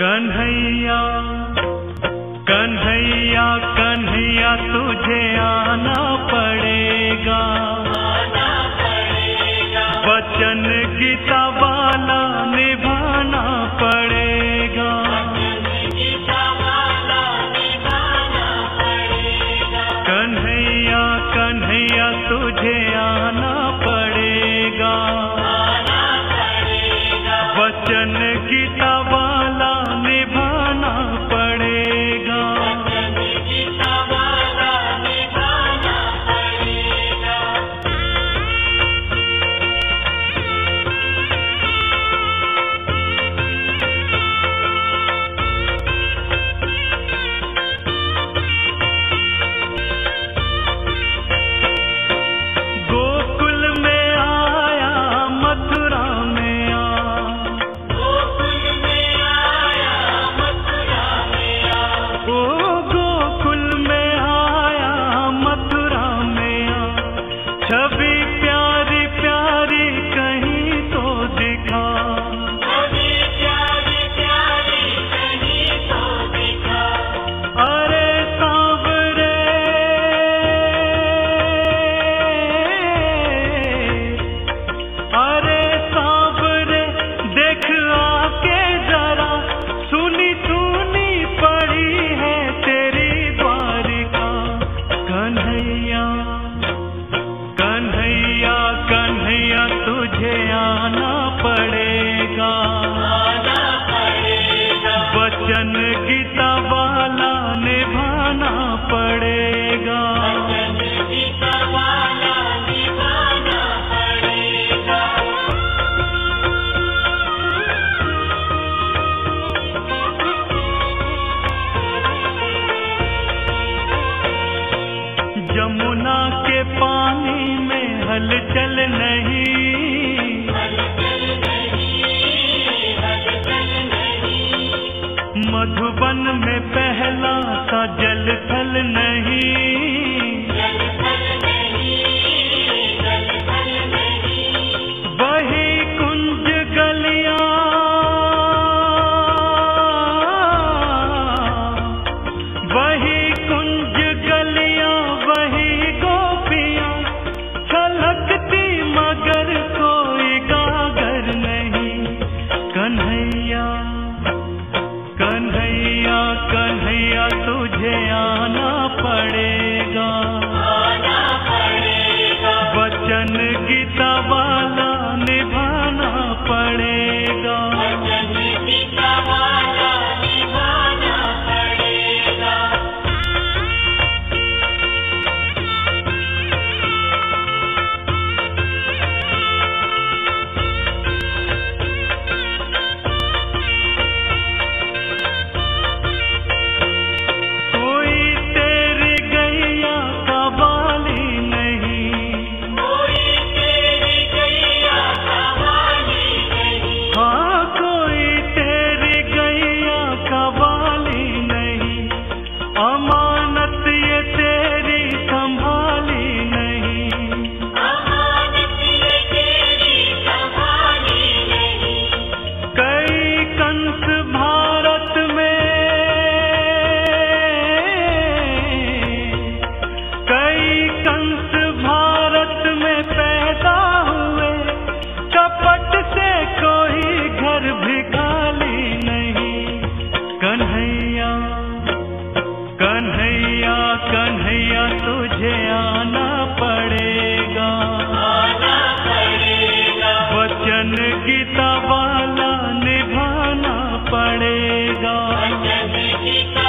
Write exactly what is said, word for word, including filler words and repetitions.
कन्हैया कन्हैया कन्हैया तुझे आना पड़ेगा, वचन गीता वाला निभाना पड़ेगा। कन्हैया कन्हैया तुझे आना पड़ेगा, वचन गीता वाला निभाना पड़ेगा। गोकुल में आया मथुरा में आ, ओ गोकुल में आया मथुरा में आ, छवि प्यारी प्यारी कहीं तो दिखा। अरे सांवरे अरे सांवरे देख आके जरा, सुनी सुनी पड़ी है तेरी द्वारिका। कन्हैया कन्हैया कन्हैया तुझे आना पड़ेगा, वचन गीता वाला निभाना पड़ेगा। यमुना के पानी में हलचल नहीं, मधुबन में पहला सा जल थल नहीं। वही कुंज गलियां वही कुंज गलियां वही गोपियां छलकती मगर कोई गागर नहीं। कन्हैया कन्हैया कन्हैया तुझे आना पड़ेगा, वचन गीता वाला निभाना पड़ेगा। कोई तेरी गैया का बाली नहीं, हाँ कोई तेरी गैया का बाली नहीं, अमानत ये तेरी संभाली नहीं। कई कंस भारत में कई कंस भारत में पैदा हुए, कपट से कोई घर भी खाली नहीं। कन्हैया कन्हैया कन्हैया तुझे आना पड़ेगा, वचन गीता वाला निभाना पड़ेगा।